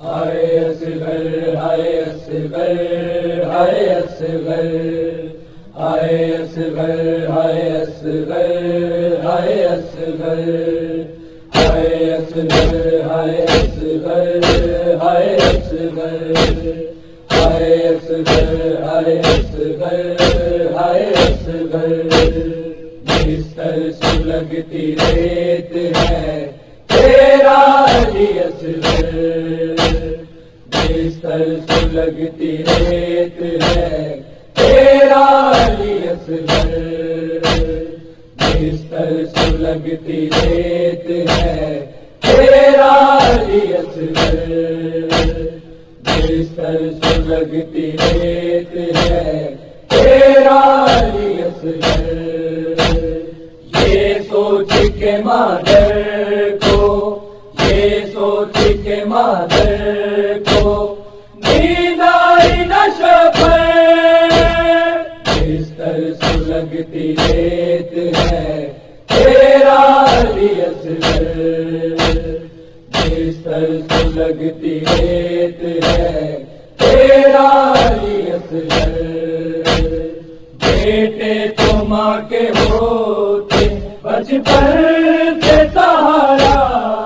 ہائے اصغر ہائے اصغر ہائے اصغر ہائے اصغر ہائے اصغر ہائے اصغر ہائے اصغر ہائے اصغر ہائے اصغر ہائے اصغر ہائے اصغر ہائے اصغر بستر سلگتی ریت ہے تیرا علی اصغر بستر سلگتی ریت ہے تیرا علی اصغر بستر سلگتی ریت ہے تیرا علی اصغر بستر سلگتی ریت ہے تیرا علی اصغر یہ سوچ کے مادر کو یہ سوچ کے مادر کو نیند آئی نہ شب بستر سلگتی ریت ہے تیرا علی اصغر بستر سلگتی ریت ہے تیرا علی اصغر بیٹے تو ماں کے ہوتے بچپن سے سہارا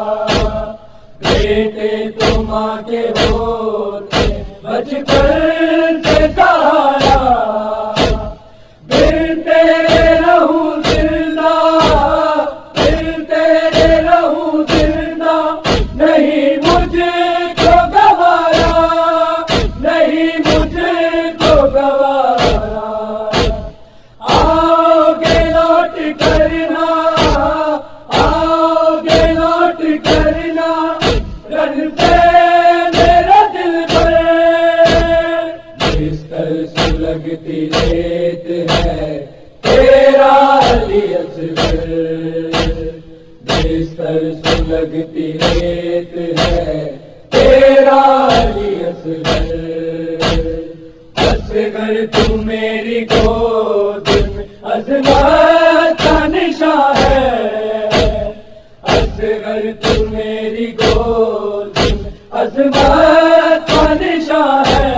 بیٹے تو ماں کے ہوتے بچپن سے سہارا پھر تیرے رہوں زندہ پھر تیرے رہوں زندہ نہیں مجھے کو گوارا نہیں مجھے کو گوارا آؤ گے لوٹ کرنا آؤ گے لوٹ کرنا رن سے میرا دل پر بستر سلگتی ریت ہے تیرا علی اصغر بستر سلگتی ریت ہے تیرا علی اصغر اصغر تو میری گود میں عظمت کا نشان ہے اصغر تو میری گود میں عظمت کا نشان ہے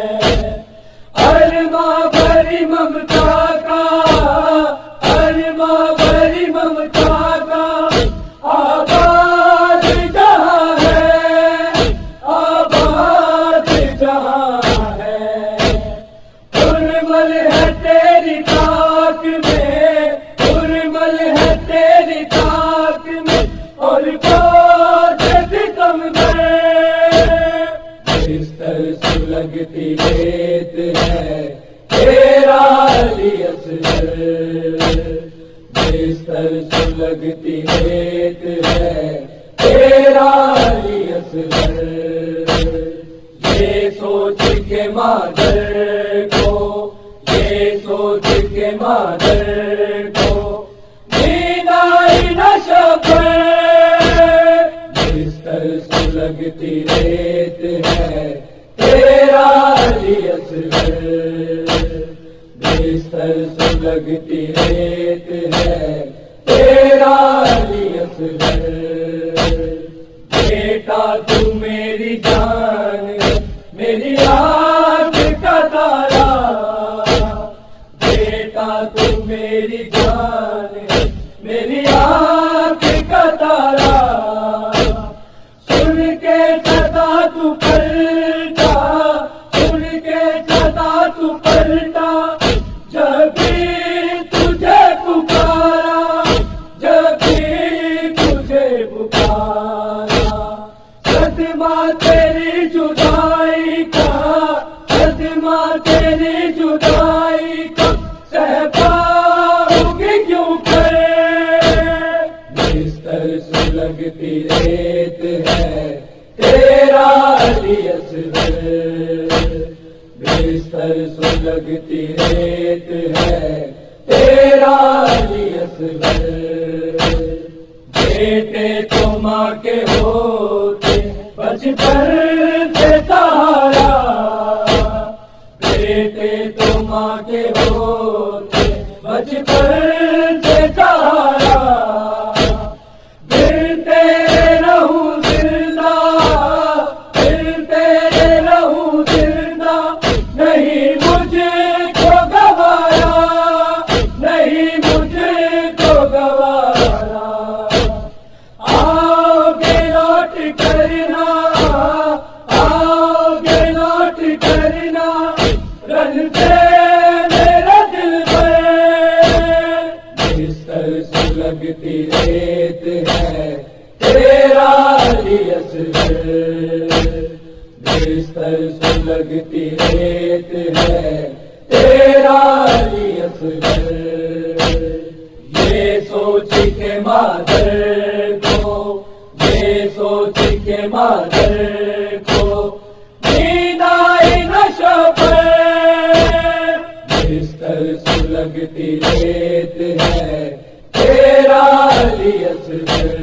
ماں بھری ممتا کا ماں بھری ممتا کا آباد جہاں ہے آباد جہاں ہے پرمل ہے تیری تاک میں پرمل ہے تیری تاک میں اور کوٹ ستم گئے بستر سلگتی ریت ہے تیرا علی اصغر بستر سلگتی ریت ہے تیرا علی اصغر یہ سوچ کے مادر کو یہ سوچ کے مادر کو نیند آئی نہ شب بستر سلگتی ریت ہے تیرا علی اصغر بستر سلگتی ریت ہے تیرا علی اصغر بیٹا تو میری جان میری آنکھ کا تارا بیٹا تو میری جان میری آنکھ کا تارا سن کے صدا تو پلٹا سن کے صدا تو پلٹا جب بھی تجھے پکارا جب بھی تجھے پکارا صدمہ تیری جدائی کا صدمہ تیری جدائی کا سہ پاؤں گی کیوں کر بستر سلگتی ریت ہے تیرا علی اصغر بستر سلگتی ریت ہے تیرا علی اصغر بیٹے تو ماں کے ہوتے بچپن سے سہارا بیٹے تو ماں کے ہوتے بچپن سے سہارا پھر تیرے رہوں زندہ پھر بستر سلگتی ریت ہے تیرا علی اصغر، یہ سوچ کے مادر کو، یہ سوچ کے مادر کو نیند آئی نہ شب، بستر سلگتی ریت ہے تیرا علی اصغر،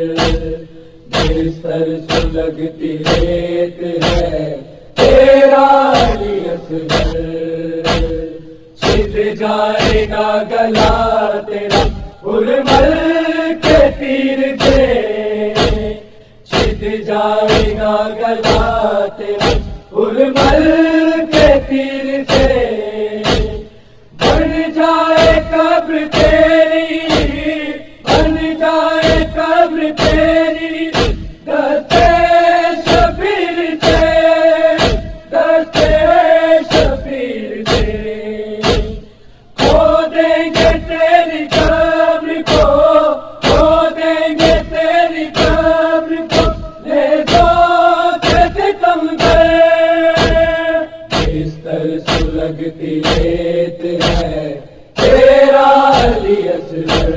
بستر سلگتی ریت ہے تیرا علی اصغر، چھد جائے گا گلا تیرا گلمر کے تیر سے، چھد جائے گا گلا تیرا گلمر کے تیر سے، بن جائے قبر تیری، بن جائے قبر تیری دستے شبیر سے، دستے شبیر سے، کھو دیں گے تیری قبر کو، کھو دیں گے تیری قبر کو، لے دو سے ستم گر، بستر سلگتی ریت ہے تیرا علی اصغر،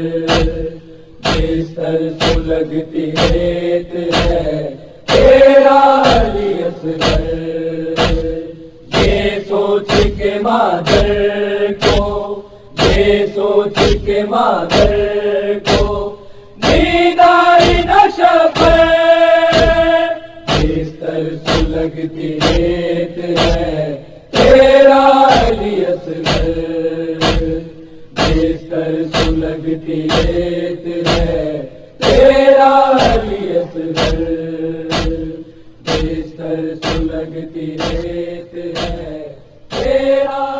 بستر سلگتی ریت ہے تیرا علی اصغر، یہ سوچ کے مادر کو، یہ سوچ کے مادر کو نیند آئی نہ شب، بستر سلگتی ریت ہے تیرا علی اصغر، بستر سلگتی ریت ہے تیرا علی اصغر، بستر سلگتی ریت ہے تیرا